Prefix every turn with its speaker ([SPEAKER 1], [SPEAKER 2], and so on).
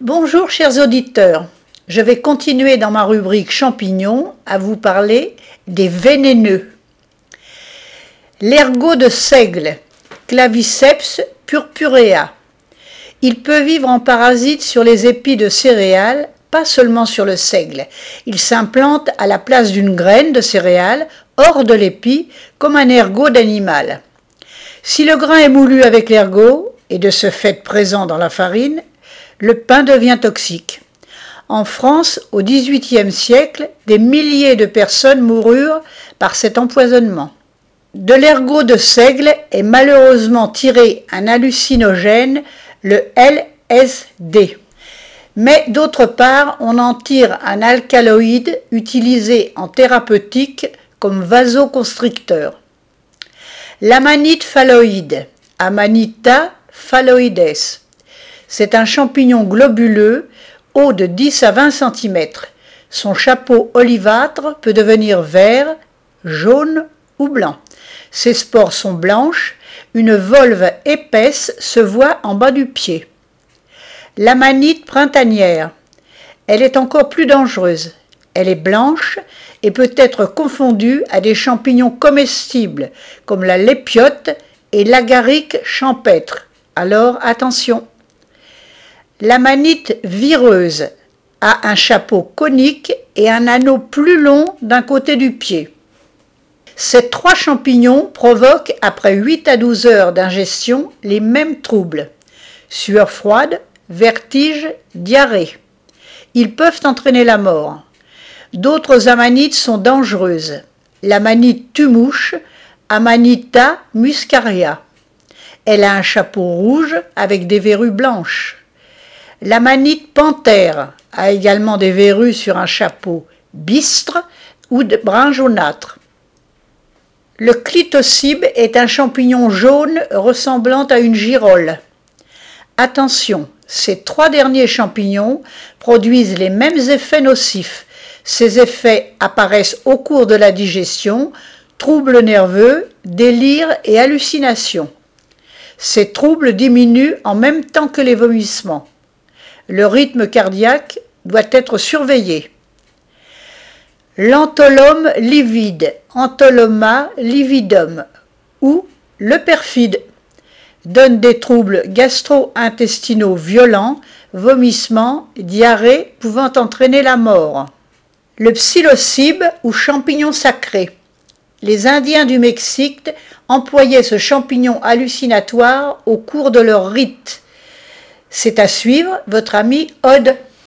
[SPEAKER 1] Bonjour chers auditeurs, je vais continuer dans ma rubrique champignons à vous parler des vénéneux. L'ergot de seigle, Claviceps purpurea. Il peut vivre en parasite sur les épis de céréales, pas seulement sur le seigle. Il s'implante à la place d'une graine de céréales, hors de l'épi, comme un ergot d'animal. Si le grain est moulu avec l'ergot, et de ce fait présent dans la farine, le pain devient toxique. En France, au XVIIIe siècle, des milliers de personnes moururent par cet empoisonnement. De l'ergot de seigle est malheureusement tiré un hallucinogène, le LSD. Mais d'autre part, on en tire un alcaloïde utilisé en thérapeutique comme vasoconstricteur. L'amanite phalloïde, Amanita phalloides. C'est un champignon globuleux, haut de 10 à 20 cm. Son chapeau olivâtre peut devenir vert, jaune ou blanc. Ses spores sont blanches, une volve épaisse se voit en bas du pied. L'amanite printanière. Elle est encore plus dangereuse. Elle est blanche et peut être confondue à des champignons comestibles comme la lépiote et l'agaric champêtre. Alors attention. L'amanite vireuse a un chapeau conique et un anneau plus long d'un côté du pied. Ces trois champignons provoquent, après 8 à 12 heures d'ingestion, les mêmes troubles. Sueur froide, vertige, diarrhée. Ils peuvent entraîner la mort. D'autres amanites sont dangereuses. L'amanite tumouche, Amanita muscaria. Elle a un chapeau rouge avec des verrues blanches. L'amanite panthère a également des verrues sur un chapeau bistre ou brun jaunâtre. Le clitocybe est un champignon jaune ressemblant à une girole. Attention, ces trois derniers champignons produisent les mêmes effets nocifs. Ces effets apparaissent au cours de la digestion, troubles nerveux, délire et hallucinations. Ces troubles diminuent en même temps que les vomissements. Le rythme cardiaque doit être surveillé. L'antholome livide, Antholoма lividum, ou le perfide, donne des troubles gastro-intestinaux violents, vomissements, diarrhée pouvant entraîner la mort. Le psilocybe ou champignon sacré. Les Indiens du Mexique employaient ce champignon hallucinatoire au cours de leur rite. C'est à suivre, votre ami Aude.